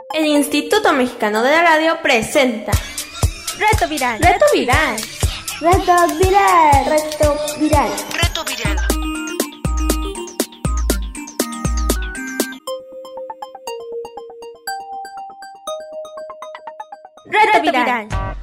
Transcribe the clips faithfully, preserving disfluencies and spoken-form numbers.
El Instituto Mexicano de la Radio presenta Reto Viral. Reto Viral. Reto Viral. Reto Viral. Reto Viral. Reto Viral.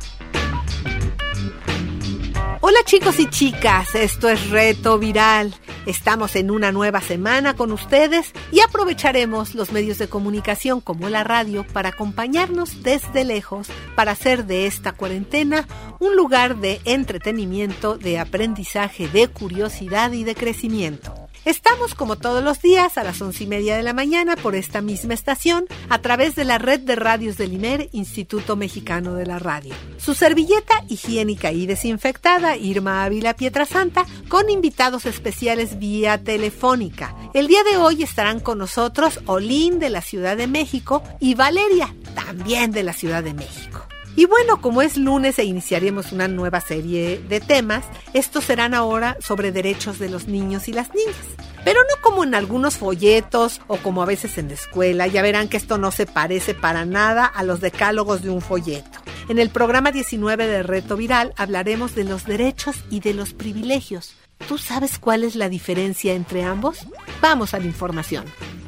Hola chicos y chicas, esto es Reto Viral. Estamos en una nueva semana con ustedes y aprovecharemos los medios de comunicación como la radio para acompañarnos desde lejos, para hacer de esta cuarentena un lugar de entretenimiento, de aprendizaje, de curiosidad y de crecimiento. Estamos como todos los días a las once y media de la mañana por esta misma estación a través de la red de radios del I M E R, Instituto Mexicano de la Radio. Su servilleta higiénica y desinfectada, Irma Ávila Pietrasanta, con invitados especiales vía telefónica. El día de hoy estarán con nosotros Olín de la Ciudad de México y Valeria, también de la Ciudad de México. Y bueno, como es lunes e iniciaremos una nueva serie de temas, estos serán ahora sobre derechos de los niños y las niñas. Pero no como en algunos folletos o como a veces en la escuela. Ya verán que esto no se parece para nada a los decálogos de un folleto. En el programa diecinueve de Reto Viral hablaremos de los derechos y de los privilegios. ¿Tú sabes cuál es la diferencia entre ambos? Vamos a la información.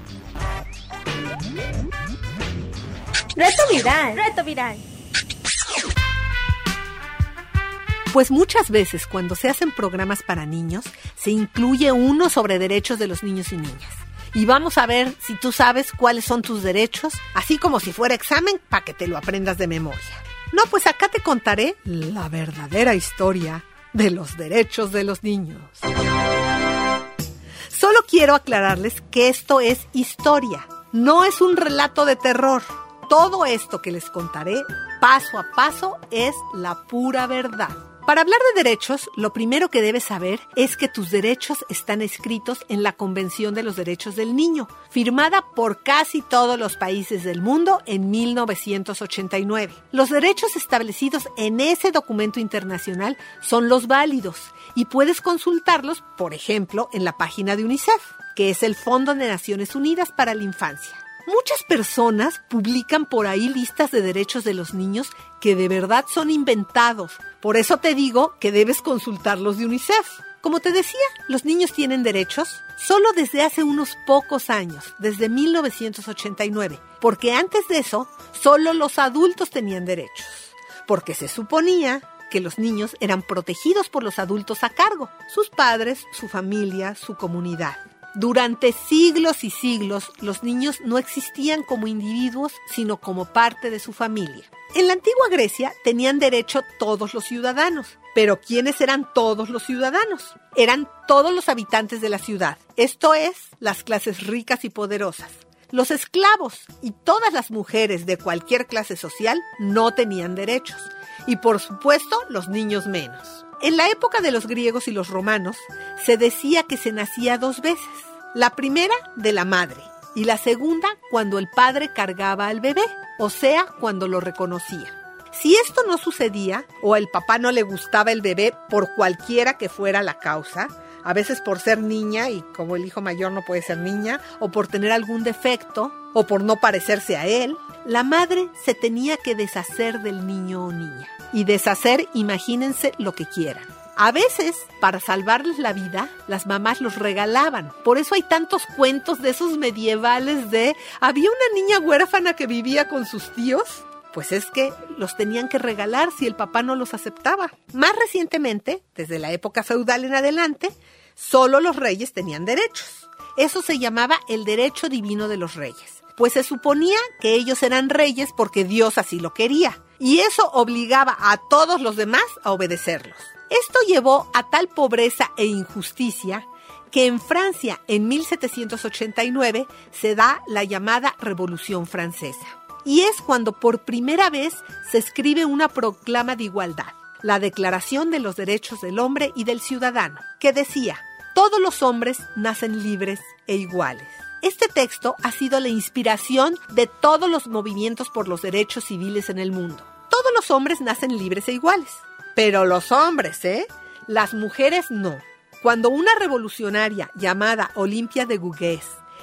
Reto Viral. Reto Viral. Pues muchas veces cuando se hacen programas para niños, se incluye uno sobre derechos de los niños y niñas. Y vamos a ver si tú sabes cuáles son tus derechos, así como si fuera examen para que te lo aprendas de memoria. No, pues acá te contaré la verdadera historia de los derechos de los niños. Solo quiero aclararles que esto es historia, no es un relato de terror. Todo esto que les contaré, paso a paso, es la pura verdad. Para hablar de derechos, lo primero que debes saber es que tus derechos están escritos en la Convención de los Derechos del Niño, firmada por casi todos los países del mundo en mil novecientos ochenta y nueve. Los derechos establecidos en ese documento internacional son los válidos y puedes consultarlos, por ejemplo, en la página de UNICEF, que es el Fondo de Naciones Unidas para la Infancia. Muchas personas publican por ahí listas de derechos de los niños que de verdad son inventados. Por eso te digo que debes consultar los de UNICEF. Como te decía, los niños tienen derechos solo desde hace unos pocos años, desde mil novecientos ochenta y nueve, porque antes de eso, solo los adultos tenían derechos, porque se suponía que los niños eran protegidos por los adultos a cargo, sus padres, su familia, su comunidad. Durante siglos y siglos, los niños no existían como individuos, sino como parte de su familia. En la antigua Grecia tenían derecho todos los ciudadanos. Pero ¿quiénes eran todos los ciudadanos? Eran todos los habitantes de la ciudad, esto es, las clases ricas y poderosas. Los esclavos y todas las mujeres de cualquier clase social no tenían derechos. Y por supuesto, los niños menos. En la época de los griegos y los romanos, se decía que se nacía dos veces. La primera de la madre y la segunda cuando el padre cargaba al bebé, o sea, cuando lo reconocía. Si esto no sucedía, o al papá no le gustaba el bebé por cualquiera que fuera la causa, a veces por ser niña y como el hijo mayor no puede ser niña, o por tener algún defecto, o por no parecerse a él, la madre se tenía que deshacer del niño o niña. Y deshacer, imagínense lo que quieran. A veces, para salvarles la vida, las mamás los regalaban. Por eso hay tantos cuentos de esos medievales de ¿había una niña huérfana que vivía con sus tíos? Pues es que los tenían que regalar si el papá no los aceptaba. Más recientemente, desde la época feudal en adelante, solo los reyes tenían derechos. Eso se llamaba el derecho divino de los reyes, pues se suponía que ellos eran reyes porque Dios así lo quería. Y eso obligaba a todos los demás a obedecerlos. Esto llevó a tal pobreza e injusticia que en Francia, en mil setecientos ochenta y nueve, se da la llamada Revolución Francesa. Y es cuando por primera vez se escribe una proclama de igualdad, la Declaración de los Derechos del Hombre y del Ciudadano, que decía: todos los hombres nacen libres e iguales. Este texto ha sido la inspiración de todos los movimientos por los derechos civiles en el mundo. Todos los hombres nacen libres e iguales. Pero los hombres, ¿eh? Las mujeres no. Cuando una revolucionaria llamada Olimpia de Gouges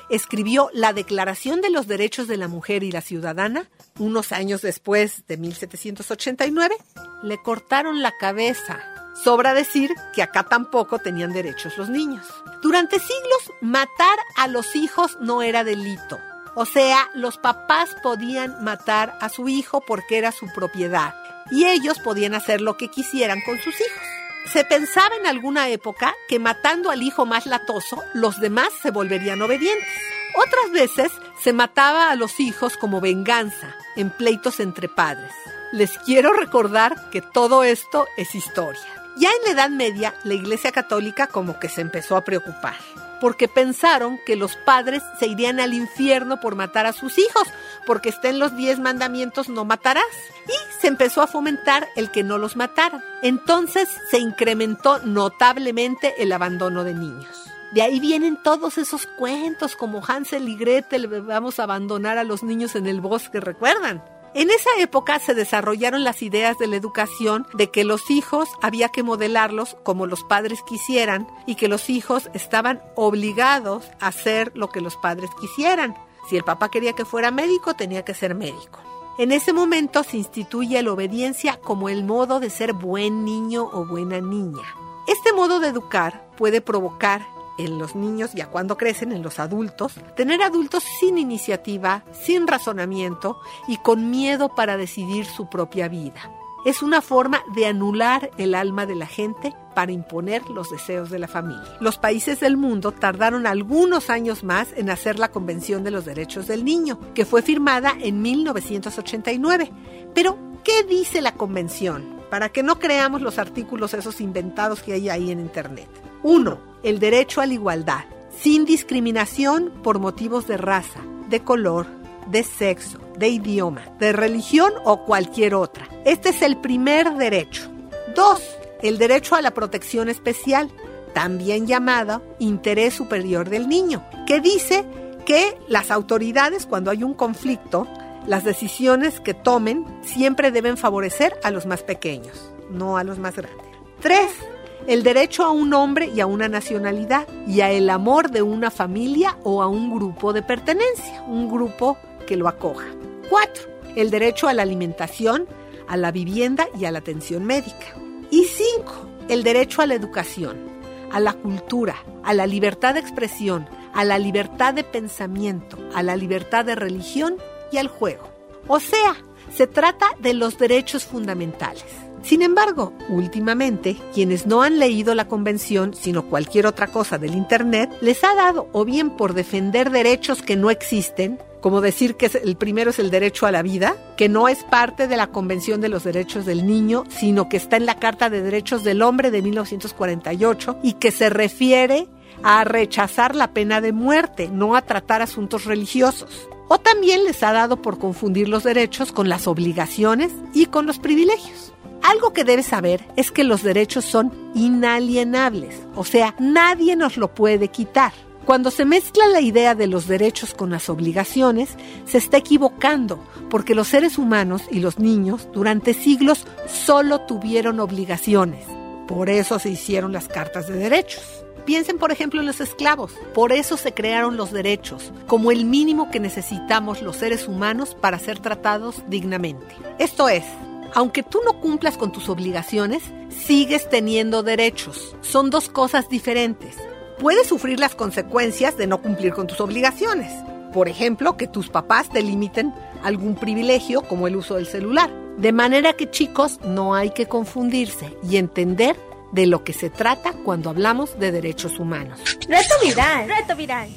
escribió la Declaración de los Derechos de la Mujer y la Ciudadana, unos años después de mil setecientos ochenta y nueve, le cortaron la cabeza. Sobra decir que acá tampoco tenían derechos los niños. Durante siglos, matar a los hijos no era delito. O sea, los papás podían matar a su hijo porque era su propiedad y ellos podían hacer lo que quisieran con sus hijos. Se pensaba en alguna época que matando al hijo más latoso, los demás se volverían obedientes. Otras veces se mataba a los hijos como venganza en pleitos entre padres. Les quiero recordar que todo esto es historia. Ya en la Edad Media, la Iglesia Católica como que se empezó a preocupar, porque pensaron que los padres se irían al infierno por matar a sus hijos, porque está en los diez mandamientos no matarás, y se empezó a fomentar el que no los mataran. Entonces se incrementó notablemente el abandono de niños. De ahí vienen todos esos cuentos como Hansel y Gretel, vamos a abandonar a los niños en el bosque, ¿recuerdan? En esa época se desarrollaron las ideas de la educación de que los hijos había que modelarlos como los padres quisieran y que los hijos estaban obligados a hacer lo que los padres quisieran. Si el papá quería que fuera médico, tenía que ser médico. En ese momento se instituye la obediencia como el modo de ser buen niño o buena niña. Este modo de educar puede provocar en los niños, ya cuando crecen, en los adultos, tener adultos sin iniciativa, sin razonamiento y con miedo para decidir su propia vida. Es una forma de anular el alma de la gente para imponer los deseos de la familia. Los países del mundo tardaron algunos años más en hacer la Convención de los Derechos del Niño, que fue firmada en mil novecientos ochenta y nueve. Pero, ¿qué dice la Convención? Para que no creamos los artículos esos inventados que hay ahí en Internet. Uno. El derecho a la igualdad, sin discriminación por motivos de raza, de color, de sexo, de idioma, de religión o cualquier otra. Este es el primer derecho. Dos. El derecho a la protección especial, también llamado interés superior del niño, que dice que las autoridades, cuando hay un conflicto, las decisiones que tomen siempre deben favorecer a los más pequeños, no a los más grandes. Tres. El derecho a un nombre y a una nacionalidad y a el amor de una familia o a un grupo de pertenencia, un grupo que lo acoja. Cuatro. El derecho a la alimentación, a la vivienda y a la atención médica. Y cinco. El derecho a la educación, a la cultura, a la libertad de expresión, a la libertad de pensamiento, a la libertad de religión y al juego. O sea, se trata de los derechos fundamentales. Sin embargo, últimamente, quienes no han leído la Convención, sino cualquier otra cosa del Internet, les ha dado, o bien por defender derechos que no existen, como decir que el primero es el derecho a la vida, que no es parte de la Convención de los Derechos del Niño, sino que está en la Carta de Derechos del Hombre de mil novecientos cuarenta y ocho y que se refiere a rechazar la pena de muerte, no a tratar asuntos religiosos. O también les ha dado por confundir los derechos con las obligaciones y con los privilegios. Algo que debes saber es que los derechos son inalienables, o sea, nadie nos lo puede quitar. Cuando se mezcla la idea de los derechos con las obligaciones, se está equivocando, porque los seres humanos y los niños durante siglos solo tuvieron obligaciones. Por eso se hicieron las cartas de derechos. Piensen, por ejemplo, en los esclavos. Por eso se crearon los derechos, como el mínimo que necesitamos los seres humanos para ser tratados dignamente. Esto es, aunque tú no cumplas con tus obligaciones, sigues teniendo derechos. Son dos cosas diferentes. Puedes sufrir las consecuencias de no cumplir con tus obligaciones. Por ejemplo, que tus papás te limiten algún privilegio como el uso del celular. De manera que, chicos, no hay que confundirse y entender de lo que se trata cuando hablamos de derechos humanos. Reto viral, reto viral.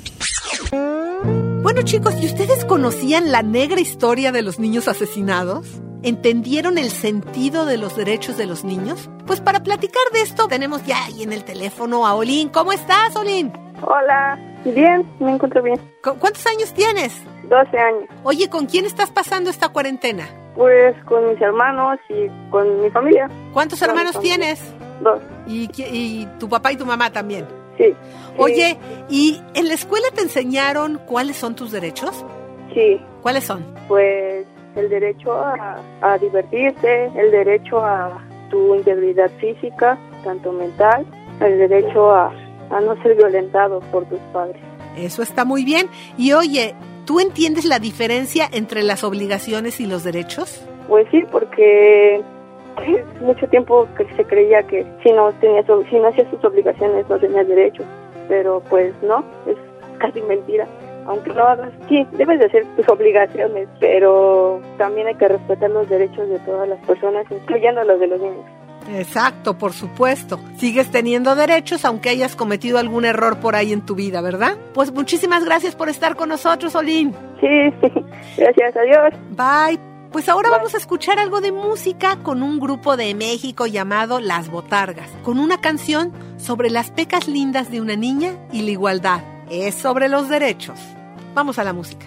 Bueno, chicos, ¿y ustedes conocían la negra historia de los niños asesinados? ¿Entendieron el sentido de los derechos de los niños? Pues para platicar de esto tenemos ya ahí en el teléfono a Olin. ¿Cómo estás, Olin? Hola, bien, me encuentro bien. ¿Cuántos años tienes? doce años. Oye, ¿con quién estás pasando esta cuarentena? Pues con mis hermanos y con mi familia. ¿Cuántos con hermanos tienes? Dos. ¿Y, ¿Y tu papá y tu mamá también? Sí. Oye, ¿y en la escuela te enseñaron cuáles son tus derechos? Sí. ¿Cuáles son? Pues el derecho a, a divertirte, el derecho a tu integridad física, tanto mental, el derecho a, a no ser violentado por tus padres. Eso está muy bien. Y oye, ¿tú entiendes la diferencia entre las obligaciones y los derechos? Pues sí, porque mucho tiempo que se creía que si no tenías, si no hacías tus obligaciones no tenías derechos, pero pues no, es casi mentira. Aunque lo hagas, sí, debes de hacer tus obligaciones, pero también hay que respetar los derechos de todas las personas, incluyendo los de los niños. Exacto, por supuesto. Sigues teniendo derechos aunque hayas cometido algún error por ahí en tu vida, ¿verdad? Pues muchísimas gracias por estar con nosotros, Olin. Sí, gracias, adiós. Bye. Pues ahora vamos a escuchar algo de música con un grupo de México llamado Las Botargas, con una canción sobre las pecas lindas de una niña y la igualdad. Es sobre los derechos. Vamos a la música.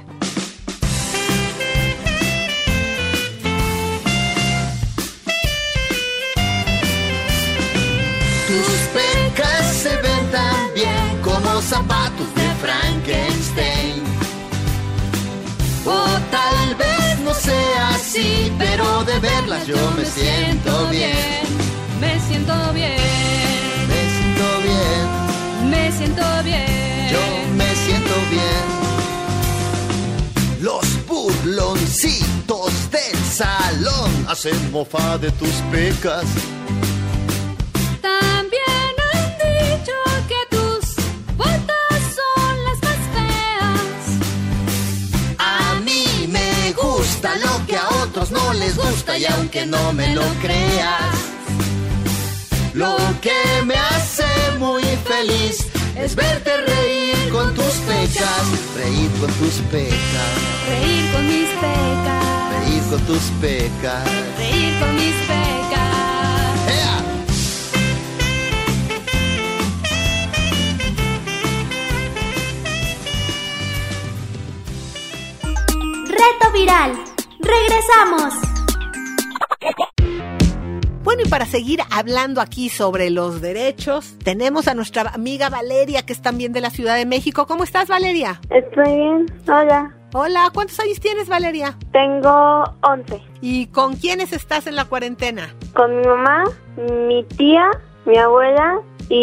Tus pecas se ven tan bien como zapatos de Frankenstein. O tal vez no sea así, pero de verlas yo me siento bien. Me siento bien. Me siento bien. Me siento bien. Yo me siento bien. Los burloncitos del salón hacen mofa de tus pecas. También han dicho que tus botas son las más feas. A mí me gusta lo que a otros no les gusta, y aunque no me lo creas, lo que me hace muy feliz es verte reír con tus pecas. Reír con tus pecas. Reír con mis pecas. Reír con tus pecas. Reír con mis pecas. ¡Ea! Reto viral. Regresamos. Bueno, y para seguir hablando aquí sobre los derechos, tenemos a nuestra amiga Valeria, que es también de la Ciudad de México. ¿Cómo estás, Valeria? Estoy bien, hola. Hola, ¿cuántos años tienes, Valeria? Tengo once. ¿Y con quiénes estás en la cuarentena? Con mi mamá, mi tía, mi abuela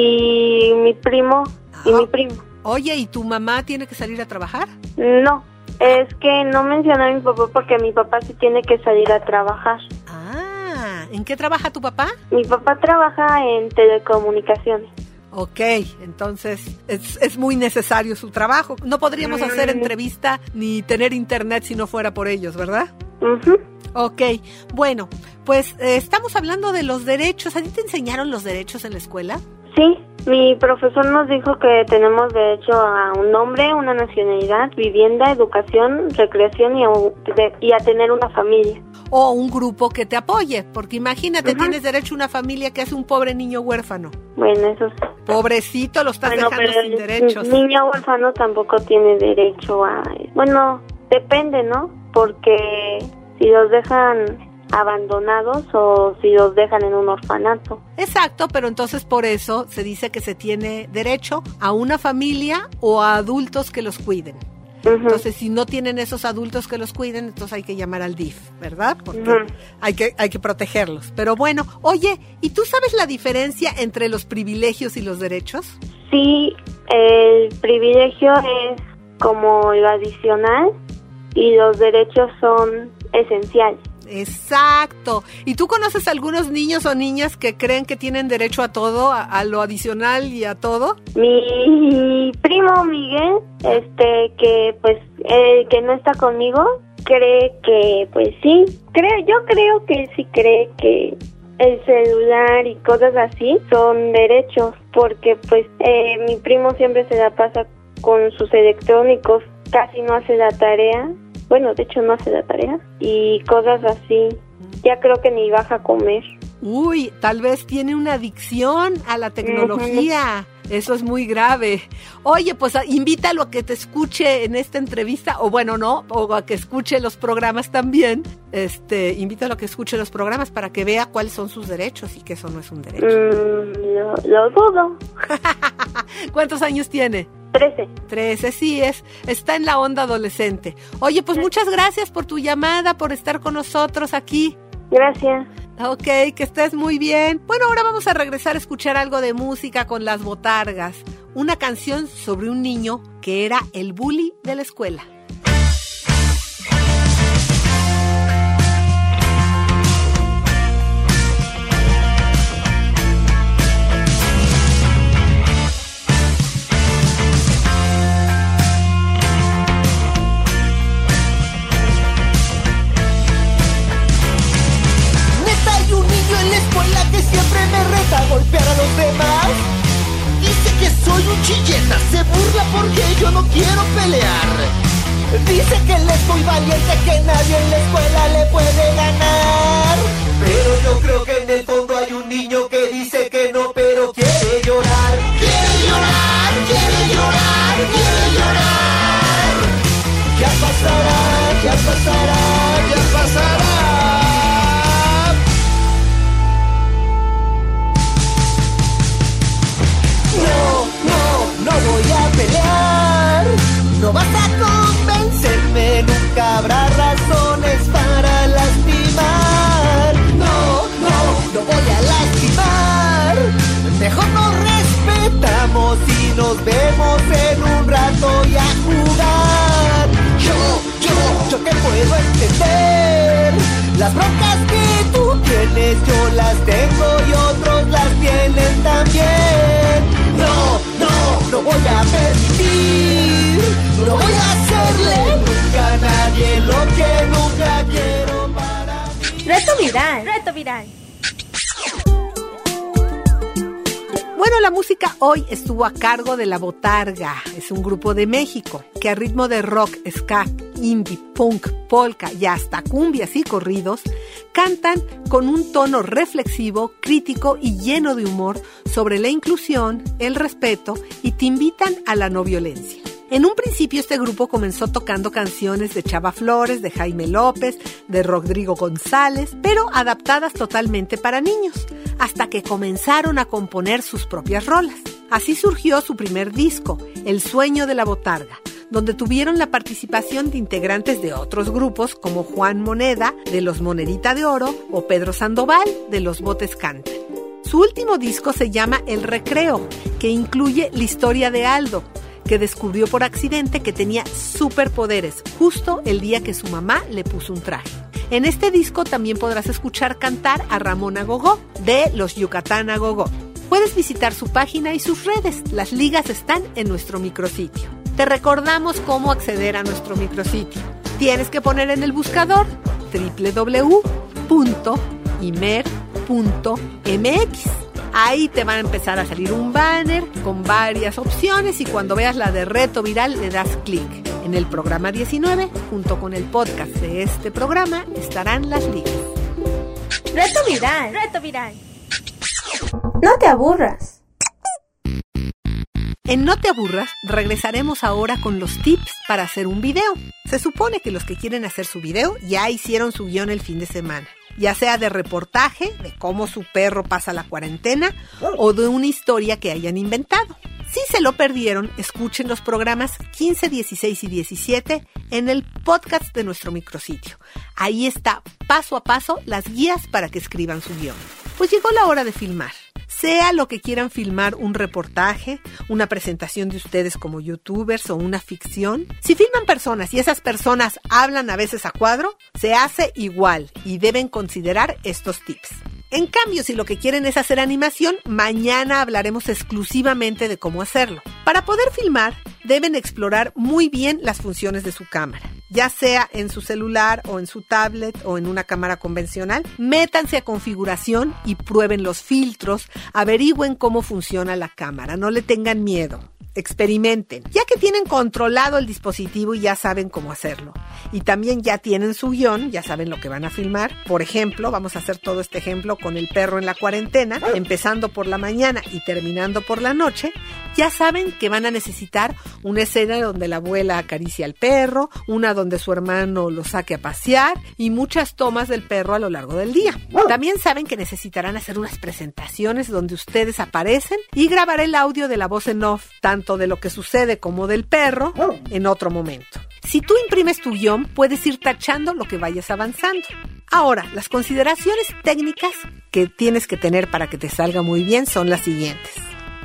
y mi primo y Ah. mi primo. Oye, ¿y tu mamá tiene que salir a trabajar? No, es que no mencioné a mi papá porque mi papá sí tiene que salir a trabajar. Ah, ¿en qué trabaja tu papá? Mi papá trabaja en telecomunicaciones. Ok, entonces es, es muy necesario su trabajo. No podríamos hacer entrevista ni tener internet si no fuera por ellos, ¿verdad? Uh-huh. Ok, bueno, pues eh, estamos hablando de los derechos. ¿A ti te enseñaron los derechos en la escuela? Sí, mi profesor nos dijo que tenemos derecho a un nombre, una nacionalidad, vivienda, educación, recreación y a, de, y a tener una familia. O un grupo que te apoye, porque imagínate, Ajá. tienes derecho a una familia que hace un pobre niño huérfano. Bueno, eso sí. Pobrecito, lo estás Bueno, dejando pero sin el derechos. niño huérfano tampoco tiene derecho a... Bueno, depende, ¿no? Porque si los dejan abandonados o si los dejan en un orfanato. Exacto, pero entonces por eso se dice que se tiene derecho a una familia o a adultos que los cuiden. Uh-huh. Entonces, si no tienen esos adultos que los cuiden, entonces hay que llamar al D I F, ¿verdad? Porque Uh-huh. hay que, hay que protegerlos. Pero bueno, oye, ¿y tú sabes la diferencia entre los privilegios y los derechos? Sí, el privilegio es como lo adicional y los derechos son esenciales. Exacto. ¿Y tú conoces algunos niños o niñas que creen que tienen derecho a todo, a, a lo adicional y a todo? Mi primo Miguel, este, que pues, eh, que no está conmigo, cree que, pues sí, creo, yo creo que él sí cree que el celular y cosas así son derechos, porque pues eh, mi primo siempre se la pasa con sus electrónicos, casi no hace la tarea. Bueno, de hecho no hace la tarea y cosas así. Ya creo que ni baja a comer. Uy, tal vez tiene una adicción a la tecnología. Uh-huh. Eso es muy grave. Oye, pues invítalo a que te escuche en esta entrevista, o bueno, no, o a que escuche los programas también. Este, invítalo a que escuche los programas para que vea cuáles son sus derechos y que eso no es un derecho. Mm, lo, lo dudo. ¿Cuántos años tiene? Trece. Trece, sí, es, está en la onda adolescente. Oye, pues muchas gracias por tu llamada, por estar con nosotros aquí. Gracias. Ok, que estés muy bien. Bueno, ahora vamos a regresar a escuchar algo de música con Las Botargas. una canción sobre un niño que era el bully de la escuela. Golpear a los demás. Dice que soy un chilleta, se burla porque yo no quiero pelear. Dice que él es muy valiente, que nadie en la escuela le puede ganar. Pero yo creo que en el fondo hay un niño que dice que no, pero quiere llorar. Quiere llorar, quiere llorar, quiere llorar. Ya pasará, ya pasará, ya pasará. No voy a pelear, no vas a convencerme, nunca habrá razones para lastimar. No, no, no voy a lastimar, mejor nos respetamos y nos vemos en un rato y a jugar. Yo, yo, yo que puedo entender las broncas que tú tienes, yo las tengo y otros las tienen también. No, no, no voy a permitir, no voy a hacerle nunca a nadie lo que nunca quiero para mí. Reto viral, reto viral. Bueno, la música hoy estuvo a cargo de La Botarga. Es un grupo de México que a ritmo de rock, ska, indie, punk, polka y hasta cumbias y corridos cantan con un tono reflexivo, crítico y lleno de humor sobre la inclusión, el respeto y te invitan a la no violencia. En un principio este grupo comenzó tocando canciones de Chava Flores, de Jaime López, de Rodrigo González, pero adaptadas totalmente para niños, hasta que comenzaron a componer sus propias rolas. Así surgió su primer disco, El Sueño de la Botarga, donde tuvieron la participación de integrantes de otros grupos como Juan Moneda, de Los Monedita de Oro, o Pedro Sandoval, de Los Botes Cantan. Su último disco se llama El Recreo, que incluye la historia de Aldo, que descubrió por accidente que tenía superpoderes justo el día que su mamá le puso un traje. En este disco también podrás escuchar cantar a Ramón Agogó, de Los Yucatán Agogó. Puedes visitar su página y sus redes. Las ligas están en nuestro micrositio. Te recordamos cómo acceder a nuestro micrositio. Tienes que poner en el buscador doble u doble u doble u punto imer punto eme equis. Ahí te van a empezar a salir un banner con varias opciones y cuando veas la de Reto Viral le das clic. En el programa diecinueve, junto con el podcast de este programa, estarán las ligas. Reto viral, reto viral. No te aburras. En No te aburras, regresaremos ahora con los tips para hacer un video. Se supone que los que quieren hacer su video ya hicieron su guión el fin de semana, ya sea de reportaje, de cómo su perro pasa la cuarentena, o de una historia que hayan inventado. Si se lo perdieron, escuchen los programas quince, dieciséis y diecisiete en el podcast de nuestro micrositio. Ahí está paso a paso las guías para que escriban su guión. Pues llegó la hora de filmar. Sea lo que quieran filmar, un reportaje, una presentación de ustedes como youtubers o una ficción. Si filman personas y esas personas hablan a veces a cuadro, se hace igual y deben considerar estos tips. En cambio, si lo que quieren es hacer animación, mañana hablaremos exclusivamente de cómo hacerlo. Para poder filmar, deben explorar muy bien las funciones de su cámara. Ya sea en su celular o en su tablet o en una cámara convencional, métanse a configuración y prueben los filtros, averigüen cómo funciona la cámara, no le tengan miedo. Experimenten, ya que tienen controlado el dispositivo y ya saben cómo hacerlo. Y también ya tienen su guión, ya saben lo que van a filmar. Por ejemplo, vamos a hacer todo este ejemplo con el perro en la cuarentena, empezando por la mañana y terminando por la noche. Ya saben que van a necesitar una escena donde la abuela acaricia al perro, una donde su hermano lo saque a pasear y muchas tomas del perro a lo largo del día. También saben que necesitarán hacer unas presentaciones donde ustedes aparecen y grabar el audio de la voz en off, tanto de lo que sucede como del perro, en otro momento. Si tú imprimes tu guión, puedes ir tachando lo que vayas avanzando. Ahora, las consideraciones técnicas que tienes que tener para que te salga muy bien son las siguientes.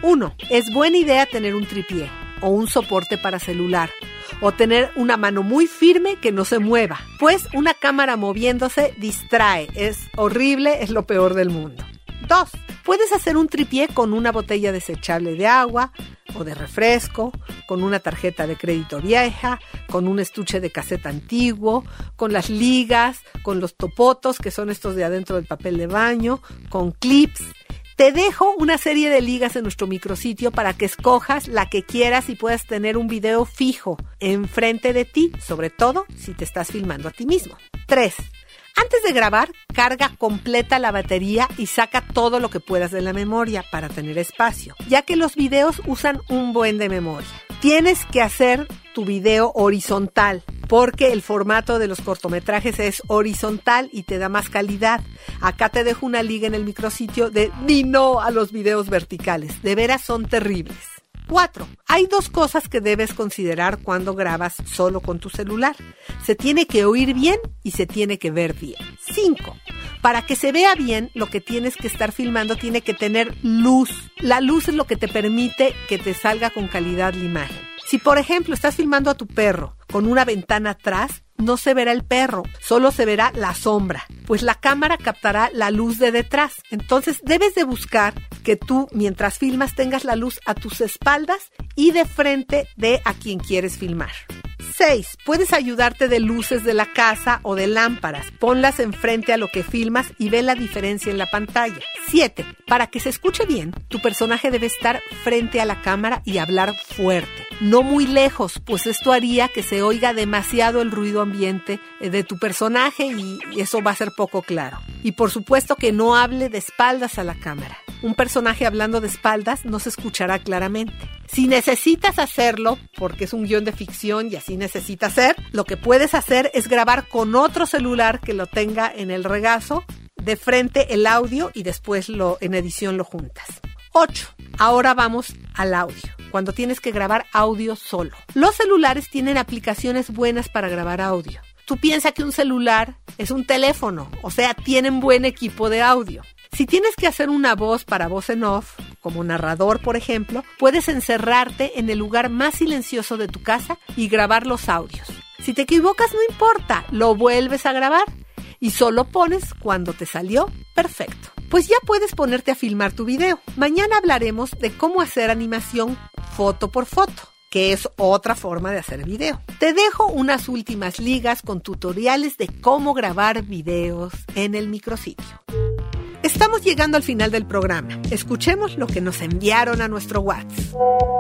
Uno, es buena idea tener un tripié o un soporte para celular, o tener una mano muy firme que no se mueva, pues una cámara moviéndose distrae, es horrible, es lo peor del mundo. Dos, puedes hacer un tripié con una botella desechable de agua o de refresco, con una tarjeta de crédito vieja, con un estuche de caseta antiguo, con las ligas, con los topotos, que son estos de adentro del papel de baño, con clips. Te dejo una serie de ligas en nuestro micrositio para que escojas la que quieras y puedas tener un video fijo enfrente de ti, sobre todo si te estás filmando a ti mismo. Tres. Antes de grabar, carga completa la batería y saca todo lo que puedas de la memoria para tener espacio, ya que los videos usan un buen de memoria. Tienes que hacer tu video horizontal, porque el formato de los cortometrajes es horizontal y te da más calidad. Acá te dejo una liga en el micrositio de ni no a los videos verticales. De veras son terribles. Cuatro. Hay dos cosas que debes considerar cuando grabas solo con tu celular. Se tiene que oír bien y se tiene que ver bien. Cinco. Para que se vea bien, lo que tienes que estar filmando tiene que tener luz. La luz es lo que te permite que te salga con calidad la imagen. Si, por ejemplo, estás filmando a tu perro con una ventana atrás, no se verá el perro, solo se verá la sombra, pues la cámara captará la luz de detrás. Entonces debes de buscar que tú, mientras filmas, tengas la luz a tus espaldas y de frente de a quien quieres filmar. Seis. Puedes ayudarte de luces de la casa o de lámparas. Ponlas enfrente a lo que filmas y ve la diferencia en la pantalla. Siete. Para que se escuche bien, tu personaje debe estar frente a la cámara y hablar fuerte, no muy lejos, pues esto haría que se oiga demasiado el ruido ambiente de tu personaje y eso va a ser poco claro. Y por supuesto que no hable de espaldas a la cámara. Un personaje hablando de espaldas no se escuchará claramente. Si necesitas hacerlo, porque es un guión de ficción y así necesita ser, lo que puedes hacer es grabar con otro celular que lo tenga en el regazo, de frente el audio y después lo, en edición lo juntas. Ocho. Ahora vamos al audio, cuando tienes que grabar audio solo. Los celulares tienen aplicaciones buenas para grabar audio. Tú piensas que un celular es un teléfono, o sea, tienen buen equipo de audio. Si tienes que hacer una voz para voz en off, como narrador, por ejemplo, puedes encerrarte en el lugar más silencioso de tu casa y grabar los audios. Si te equivocas, no importa, lo vuelves a grabar y solo pones cuando te salió perfecto. Pues ya puedes ponerte a filmar tu video. Mañana hablaremos de cómo hacer animación foto por foto, que es otra forma de hacer video. Te dejo unas últimas ligas con tutoriales de cómo grabar videos en el micrositio. Estamos llegando al final del programa. Escuchemos lo que nos enviaron a nuestro WhatsApp.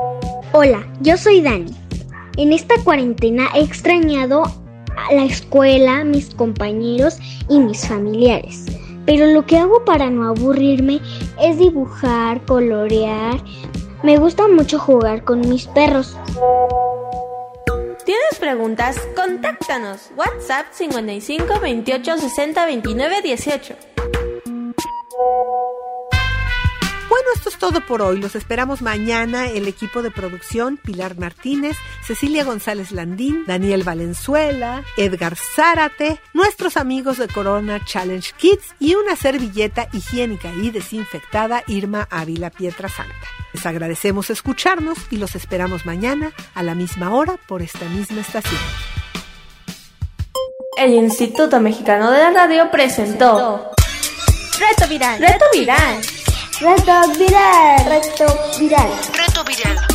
Hola, yo soy Dani. En esta cuarentena he extrañado a la escuela, mis compañeros y mis familiares. Pero lo que hago para no aburrirme es dibujar, colorear. Me gusta mucho jugar con mis perros. ¿Tienes preguntas? Contáctanos. WhatsApp cincuenta y cinco, veintiocho, sesenta, veintinueve, dieciocho. Bueno, esto es todo por hoy. Los esperamos mañana el equipo de producción: Pilar Martínez, Cecilia González Landín, Daniel Valenzuela, Edgar Zárate, nuestros amigos de Corona Challenge Kids y una servilleta higiénica y desinfectada, Irma Ávila Pietrasanta. Les agradecemos escucharnos y los esperamos mañana a la misma hora por esta misma estación. El Instituto Mexicano de la Radio presentó Reto Viral. Reto Viral. Reto viral. Reto viral. Reto viral.